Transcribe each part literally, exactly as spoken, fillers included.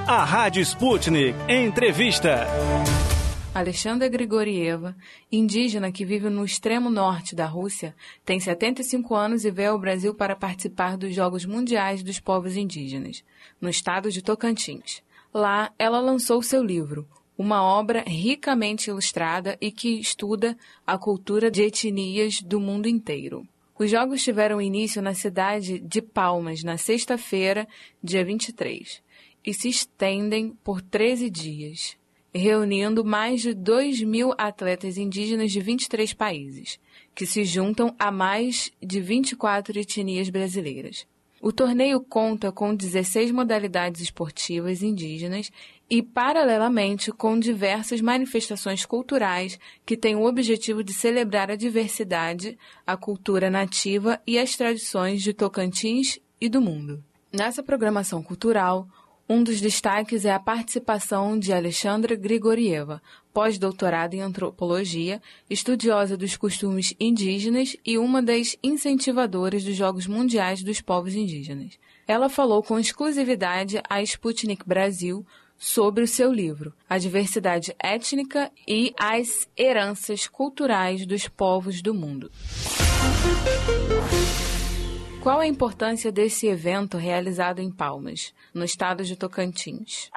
A Rádio Sputnik Entrevista. Alexandra Grigorieva, indígena que vive no extremo norte da Rússia, tem setenta e cinco anos e veio ao Brasil para participar dos Jogos Mundiais dos Povos Indígenas, no estado de Tocantins. Lá, ela lançou seu livro, uma obra ricamente ilustrada e que estuda a cultura de etnias do mundo inteiro. Os Jogos tiveram início na cidade de Palmas, na sexta-feira, dia vinte e três, e se estendem por treze dias, reunindo mais de dois mil atletas indígenas de vinte e três países, que se juntam a mais de vinte e quatro etnias brasileiras. O torneio conta com dezesseis modalidades esportivas indígenas e, paralelamente, com diversas manifestações culturais que têm o objetivo de celebrar a diversidade, a cultura nativa e as tradições de Tocantins e do mundo. Nessa programação cultural, um dos destaques é a participação de Alexandra Grigorieva, pós-doutorada em antropologia, estudiosa dos costumes indígenas e uma das incentivadoras dos Jogos Mundiais dos Povos Indígenas. Ela falou com exclusividade à Sputnik Brasil sobre o seu livro, A Diversidade Étnica e as Heranças Culturais dos Povos do Mundo. Qual a importância desse evento realizado em Palmas, no estado de Tocantins?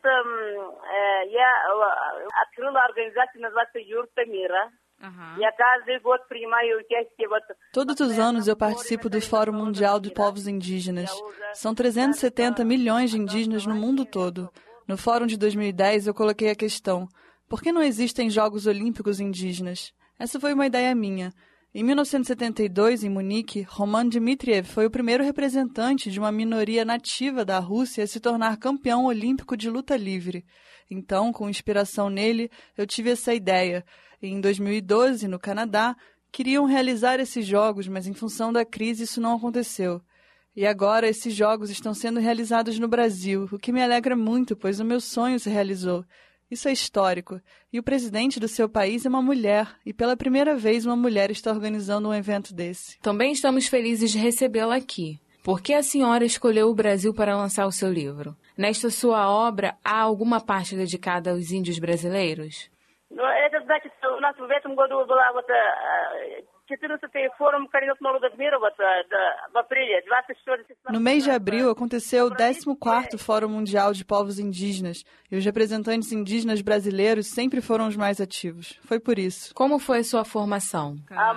Todos os anos eu participo do Fórum Mundial de Povos Indígenas. São trezentos e setenta milhões de indígenas no mundo todo. No Fórum de dois mil e dez eu coloquei a questão: por que não existem Jogos Olímpicos indígenas? Essa foi uma ideia minha. Em mil novecentos e setenta e dois, em Munique, Roman Dmitriev foi o primeiro representante de uma minoria nativa da Rússia a se tornar campeão olímpico de luta livre. Então, com inspiração nele, eu tive essa ideia. Em dois mil e doze, no Canadá, queriam realizar esses jogos, mas em função da crise isso não aconteceu. E agora esses jogos estão sendo realizados no Brasil, o que me alegra muito, pois o meu sonho se realizou. Isso é histórico. E o presidente do seu país é uma mulher. E pela primeira vez uma mulher está organizando um evento desse. Também estamos felizes de recebê-la aqui. Por que a senhora escolheu o Brasil para lançar o seu livro? Nesta sua obra, há alguma parte dedicada aos índios brasileiros? No mês de abril aconteceu o décimo quarto Fórum Mundial de Povos Indígenas e os representantes indígenas brasileiros sempre foram os mais ativos. Foi por isso. Como foi sua formação?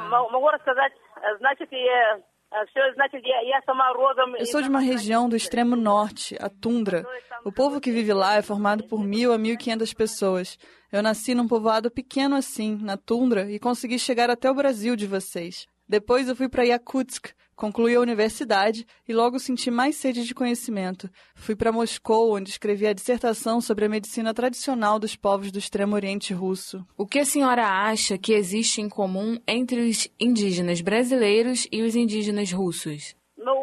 Eu sou de uma região do extremo norte, a tundra. O povo que vive lá é formado por mil a mil e quinhentas pessoas. Eu nasci num povoado pequeno assim, na tundra, e consegui chegar até o Brasil de vocês. Depois eu fui para Yakutsk, concluí a universidade e logo senti mais sede de conhecimento. Fui para Moscou, onde escrevi a dissertação sobre a medicina tradicional dos povos do Extremo Oriente Russo. O que a senhora acha que existe em comum entre os indígenas brasileiros e os indígenas russos?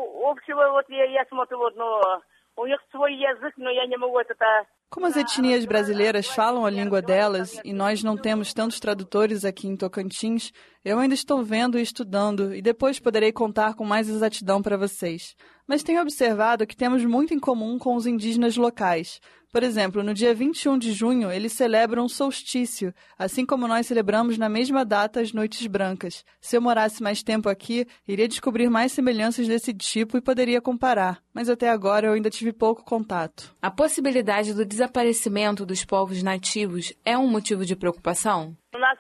Como as etnias brasileiras falam a língua delas e nós não temos tantos tradutores aqui em Tocantins, eu ainda estou vendo e estudando e depois poderei contar com mais exatidão para vocês. Mas tenho observado que temos muito em comum com os indígenas locais. Por exemplo, no dia vinte e um de junho, eles celebram um solstício, assim como nós celebramos na mesma data as Noites Brancas. Se eu morasse mais tempo aqui, iria descobrir mais semelhanças desse tipo e poderia comparar. Mas até agora eu ainda tive pouco contato. A possibilidade do desaparecimento dos povos nativos é um motivo de preocupação?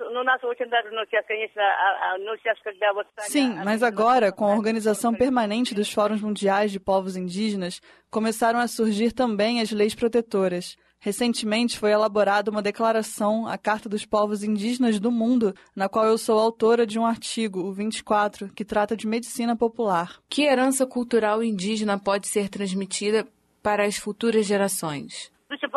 Sim, mas agora, com a organização permanente dos Fóruns Mundiais de Povos Indígenas, começaram a surgir também as leis protetoras. Recentemente foi elaborada uma declaração, a Carta dos Povos Indígenas do Mundo, na qual eu sou autora de um artigo, o vinte e quatro, que trata de medicina popular. Que herança cultural indígena pode ser transmitida para as futuras gerações?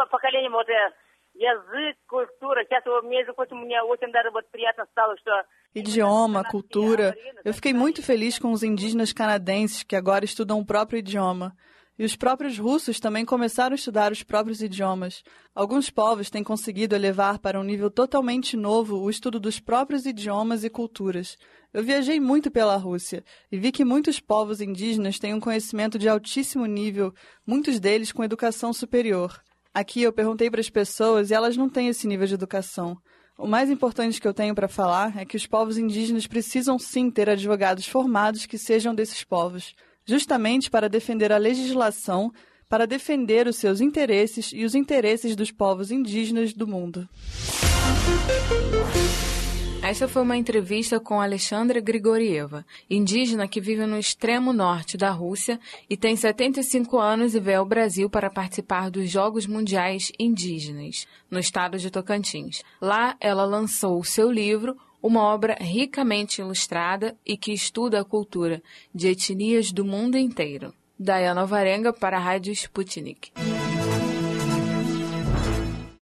Idioma, cultura. Eu fiquei muito feliz com os indígenas canadenses que agora estudam o próprio idioma. E os próprios russos também começaram a estudar os próprios idiomas. Alguns povos têm conseguido elevar para um nível totalmente novo o estudo dos próprios idiomas e culturas. Eu viajei muito pela Rússia e vi que muitos povos indígenas têm um conhecimento de altíssimo nível, muitos deles com educação superior. Aqui eu perguntei para as pessoas e elas não têm esse nível de educação. O mais importante que eu tenho para falar é que os povos indígenas precisam sim ter advogados formados que sejam desses povos, justamente para defender a legislação, para defender os seus interesses e os interesses dos povos indígenas do mundo. Essa foi uma entrevista com Alexandra Grigorieva, indígena que vive no extremo norte da Rússia e tem setenta e cinco anos e veio ao Brasil para participar dos Jogos Mundiais Indígenas, no estado de Tocantins. Lá, ela lançou o seu livro, uma obra ricamente ilustrada e que estuda a cultura de etnias do mundo inteiro. Dayana Alvarenga para a Rádio Sputnik.